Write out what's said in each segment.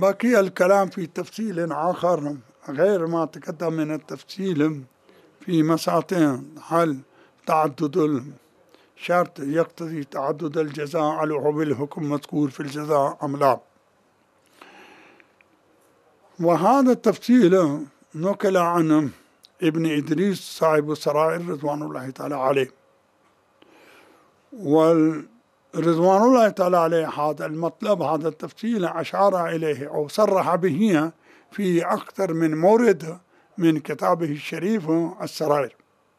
بقي الكلام في تفصيل آخر غير ما تقدم من التفصيل في مسألتين: هل تعدد الشرط يقتضي تعدد الجزاء له بالحكم مذكور في الجزاء أم لا؟ وهذا التفصيل نقل عن ابن إدريس صاحب السرائر رضوان الله تعالى عليه، ورضوان الله تعالى عليه هذا المطلب، هذا التفصيل أشار إليه أو صرح به في أكثر من مورد من كتابه الشريف السرائر.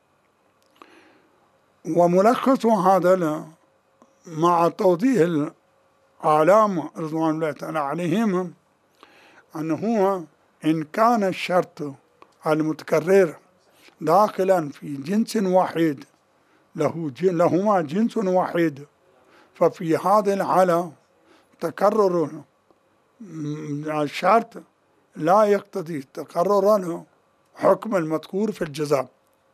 وملخص هذا مع توضيح الأعلام رضوان الله تعالى عليهم أنه إن كان الشرط المتكرر داخلا في جنس واحد لهما جنس واحد، ففي هذه الحالة تكرر الشرط لا يقتضي تكرر حكم المذكور في الجزاء،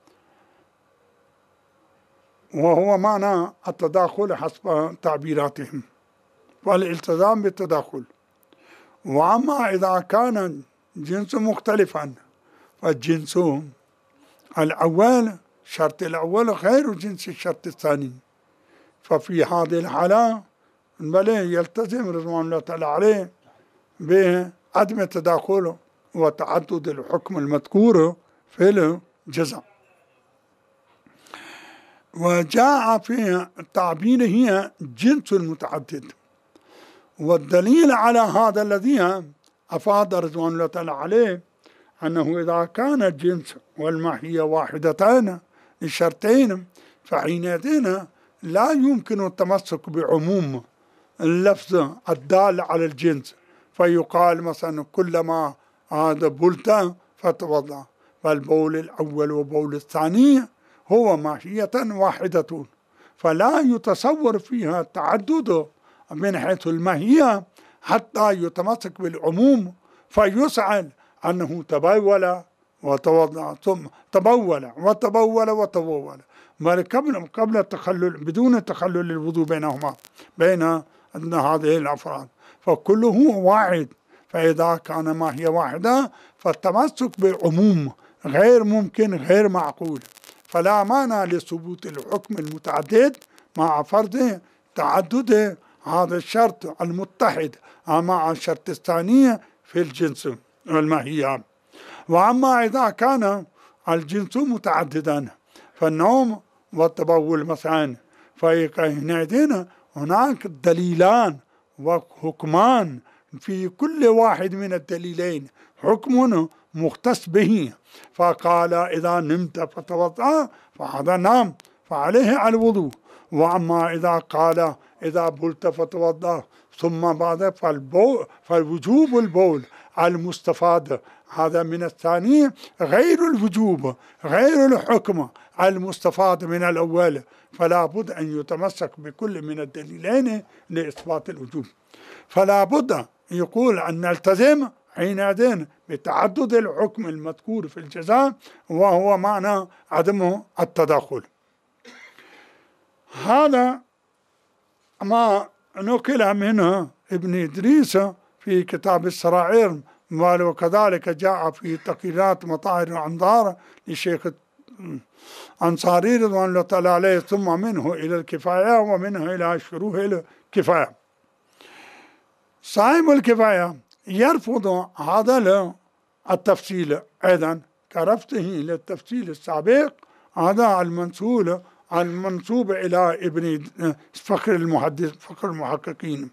وهو معنى التداخل حسب تعبيراتهم والالتزام بالتداخل. وأما إذا كان جنس مختلفا فالجنس الأول، الشرط الأول غير جنس الشرط الثاني، ففي هذه الحالة بل يلتزم رضوان الله تعالى عليه بعدم التداخل وتعدد الحكم المذكور في الجزاء. وجاء في تعبيره جنس متعدد، والدليل على هذا الذي أفاد رضوان الله تعالى عليه أنه إذا كان الجنس والماهية واحدتان للشرطين فحينئذ لا يمكن التمسك بعموم اللفظ الدال على الجنس، فيقال مثلا كلما هذا بلت فتوضأ، فالبول الأول وبول الثاني هو ماهية واحدة، فلا يتصور فيها التعدد من حيث الماهية حتى يتمسك بالعموم فيسأل أنه تبول وتوضأ، ثم تبول وتبول وتبول، قبل التخلل، بدون التخلل الوضوء بينهما، بين هذه الأفراد، فكله واحد. فإذا كان ماهية واحدة فالتمسك بالعموم غير ممكن، غير معقول، فلا مانع لثبوت الحكم المتعدد مع فرض تعدد هذا الشرط المتحد مع الشرط الثاني في الجنس والماهية. وأما إذا كان الجنس متعددا فالنوم والتبول مثلا، فحينئذ هناك دليلان وحكمان، في كل واحد من الدليلين حكم مختص به، فقال إذا نمت فتوضأ فهذا نام فعليه الوضوء، وأما إذا قال إذا بلت فتوضأ ثم بعد فالوجوب البول المستفاد هذا من الثاني غير الوجوب، غير الحكم المستفاد من الأول، فلا بد أن يتمسك بكل من الدليلين لإثبات الوجوب. فلا بد يقول أن نلتزم حينئذ بتعدد الحكم المذكور في الجزاء، وهو معنى عدم التداخل. هذا ما نقل منه ابن إدريس في كتاب السرائر، وكذلك جاء في تقريرات مطاهر الأنظار للشيخ أنصاري رضوان الله تعالى عليه، ثم منه إلى الكفاية ومنه إلى شروح الكفاية. صاحب الكفاية يرفض هذا التفصيل أيضا كرفضه للتفصيل السابق، هذا المنسوب إلى ابن فخر المحققين.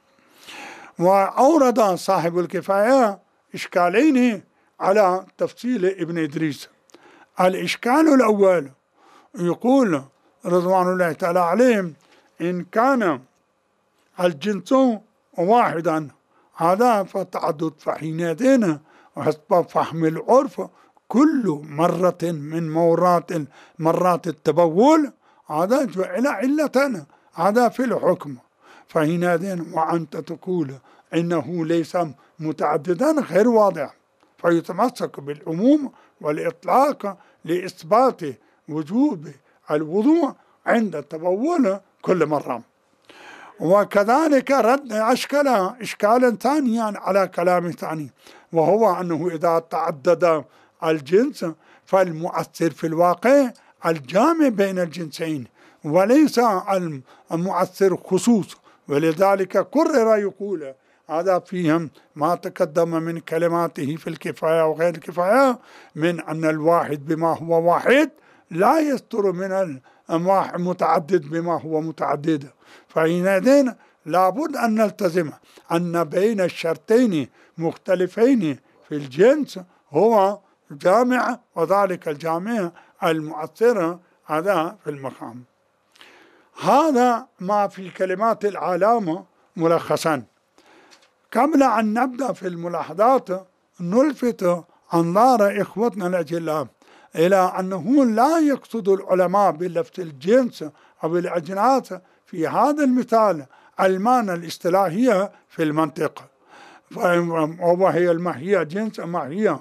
وأورد صاحب الكفاية إشكالين على تفصيل ابن إدريس. الإشكال الأول يقول رضوان الله تعالى عليهم إن كان الجنس واحدا هذا فتعدد، فحينئذ حسب فهم العرف كل مرة من مرات التبول هذا جعل علة، هذا في الحكم، فحينئذ وأنت تقول إنه ليس متعددا غير واضح، فيتمسك بالعموم والإطلاق لإثبات وجوب الوضوء عند التبول كل مرة. وكذلك رد أشكل إشكالا ثانيا على كلام ثاني، وهو أنه إذا تعدد الجنس فالمؤثر في الواقع الجامع بين الجنسين وليس المؤثر خصوص. ولذلك كرر يقول هذا فيهم ما تقدم من كلماته في الكفاية وغير الكفاية من أن الواحد بما هو واحد لا يستر من المتعدد بما هو متعدد. فحينئذ لابد أن نلتزم أن بين الشرطين مختلفين في الجنس هو جامع، وذلك الجامع المؤثر هذا في المقام. هذا ما في كلمات العلامة ملخصا. قبل أن نبدأ في الملاحظات نلفت أنظار إخوتنا الأجلاء إلى أنه لا يقصد العلماء بلفظ الجنس أو الأجناس في هذا المثال المعنى الاصطلاحية في المنطق، وهي الماهية جنس ماهية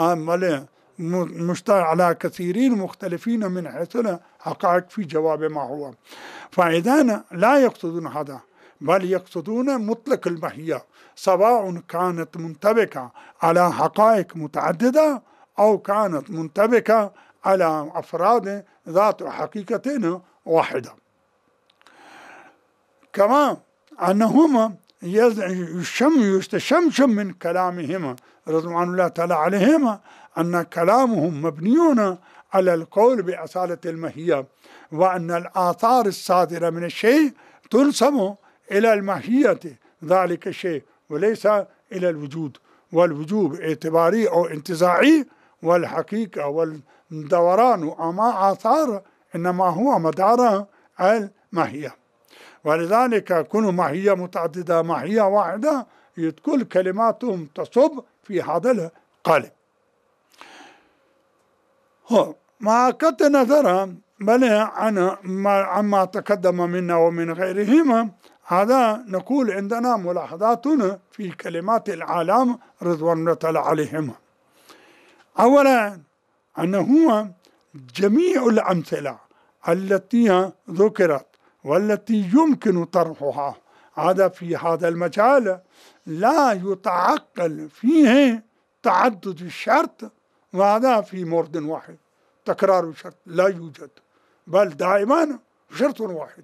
مشترك على كثيرين مختلفين من حيث الحقائق في جواب ما هو. فإذا لا يقصدون هذا، بل يقصدون مطلق الماهية سواء كانت منطبقة على حقائق متعددة أو كانت منطبقة على أفراد ذات حقيقة واحدة. كما أنهما يستشمشم من كلامهما رضوان الله تعالى عليهما أن كلامهم مبنيون على القول بأصالة الماهية، وأن الآثار الصادرة من الشيء تنسب إلى الماهية ذلك الشيء وليس إلى الوجود، والوجود اعتباري أو انتزاعي، والحقيقة والدوران وما آثار إنما هو مدار الماهية. ولذلك كل ماهية متعددة ماهية واحدة كل كلماتهم تصب في هذا القالب. ما قد نظر بل عما تقدم منا ومن غيرهما، هذا نقول عندنا ملاحظاتنا في كلمات العالم رضوان الله تعالى عليهما. أولا أنه جميع الأمثلة التي ذكرت والتي يمكن طرحها هذا في هذا المجال لا يتعقل فيه تعدد الشرط، وهذا في مورد واحد تكرار الشرط لا يوجد، بل دائما شرط واحد.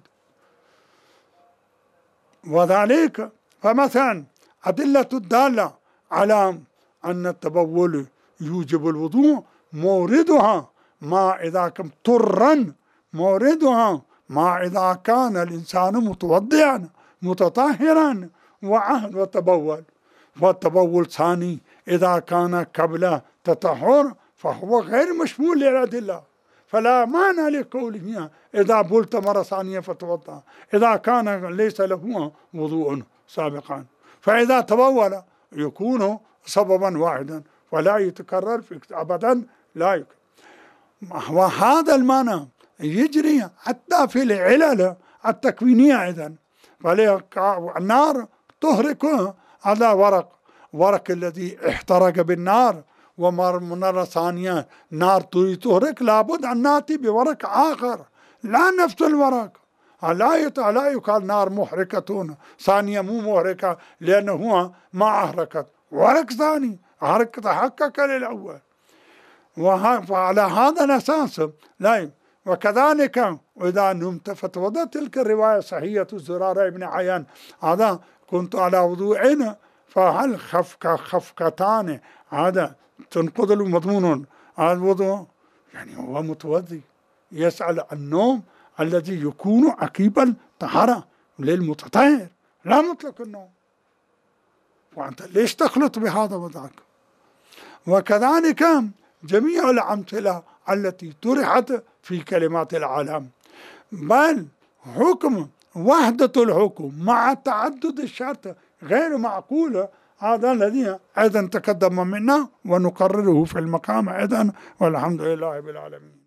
وذلك فمثلا أدلة الدالة على أن التبول يوجب الوضوء موردها ما إذا كان طرا، موردها ما إذا كان الإنسان متوضئا متطهرا وعهد وتبول، والتبول ثاني إذا كان قبل تطهر فهو غير مشمول للأدلة، فلا معنى لقوله إذا بلت مرة ثانية فتوضأ إذا كان ليس له وضوء سابقا، فإذا تبول يكون سببا واحدا ولا يتكرر أبدا لا يكرر. وهذا المعنى يجري حتى في العلل التكوينية أيضا. فالنار تهرق على ورق الذي احترق بالنار، ومرة ثانية نار تهرق لابد أن نأتي بورق آخر لا نفس الورق. لا يقال نار محرقة ثانية مو محرقة لأنه ما أحرقت، ورق ثاني أحرق تحقق للأول. وعلى هذا الأساس لا. وكذلك وإذا نمت فتوضأ، تلك الرواية صحية الزرارة بن عيان هذا كنت على وضوء فهل خفقتان هذا تنقض المضمون هذا الوضوء، يعني هو متوضي يسأل عن النوم الذي يكون عقيب الطهارة للمتطهر لا مطلق النوم، وأنت ليش تخلط بهذا وذاك؟ وكذلك جميع الأمثلة التي طرحت في كلمات العالم، بل حكم وحدة الحكم مع تعدد الشرط غير معقول. هذا الذي أيضا تقدم منا ونقرره في المقام أيضا، والحمد لله رب العالمين.